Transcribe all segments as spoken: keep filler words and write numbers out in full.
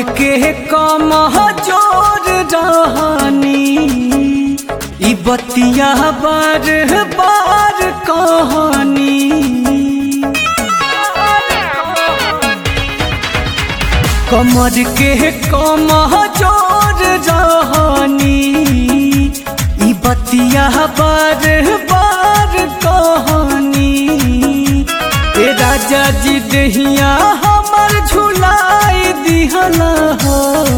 के कम जोर रहनी ई बतिया बार बार कहानी। कमर के कम जोर रहनी ई बतिया बार बार कहानी। ए राजा जी दहिया हमर झुलाई दिहला हो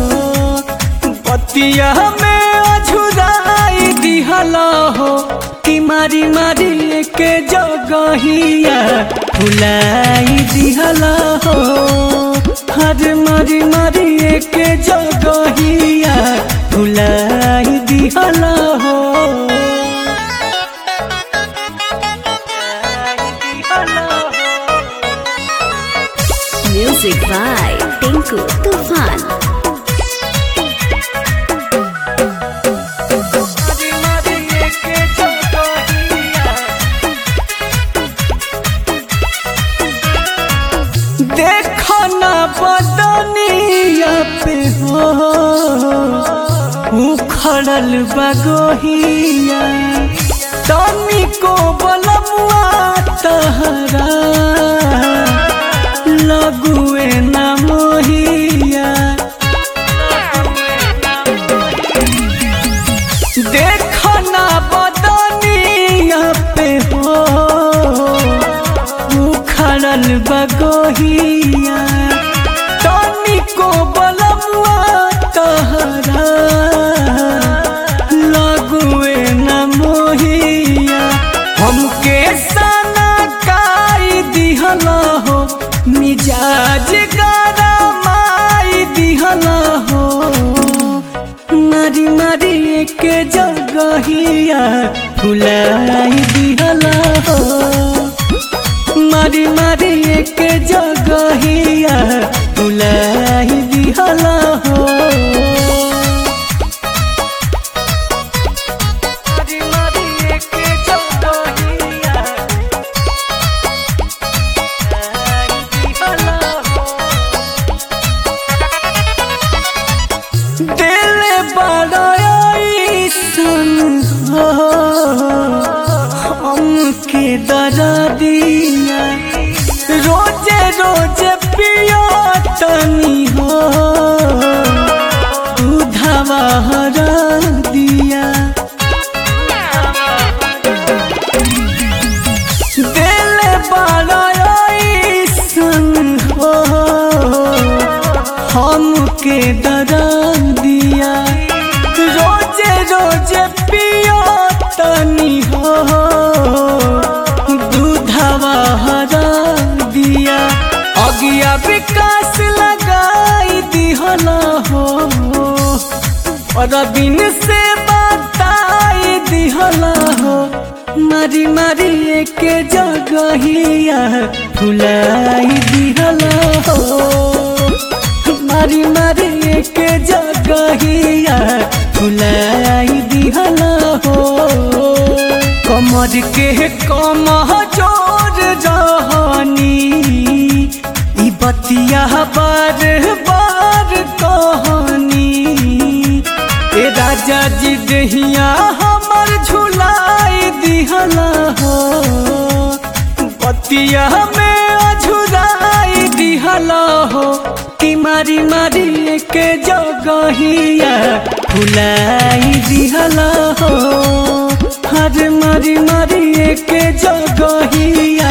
बतिया में अझुराई दिहला हो कि मारी मारी के जगहिया भुलाई दिहला हो। हर मारी मारी के जगहिया भुलाई दिहला हो। Music by Tinku Tufan. देखना बदनिया पे हो उखड़ल बगोहिया तनी को बलमुआ तहरा लगुए न मोहिया। देखना बदनिया पे हो उखड़ल बगोहिया तनी को बलमुआ तहरा लगुए न मोहिया। हमके सना काई दिहला हो मिजाज गरमाई दिहला हो। मारी मारी के जगहिया भुलाई दिहला हो। मारी मारी के जगहिया भुलाई दिहला हो। मारी मारी के जगहिया दिल बड़ाई सन हो हमके दरा दिया रोजे रोजे पिया तनी हो दूधवा हरा दिया। दिल बड़ाई सन हो हमके दरा दिया रोजे रोजे पिया तनी हो दूधवा हरा दिया। अगिया विकास लगाई दिहला हो और बिन से बताई दिहला हो। मारी मारी के जगहिया भुलाई दिहला हो। मारी मारी के जगहिया भुलाई दिहला हो। कमर के कम जोर रहनी ई बतिया बार बार कहानी। ए राजा जी दहिया हमर झुलाई दिहला हो बतिया में अझुराई दिहला हो कि मारी मारी के जगहिया भुलाई दिहला हो। हर मारी मारी के जगहिया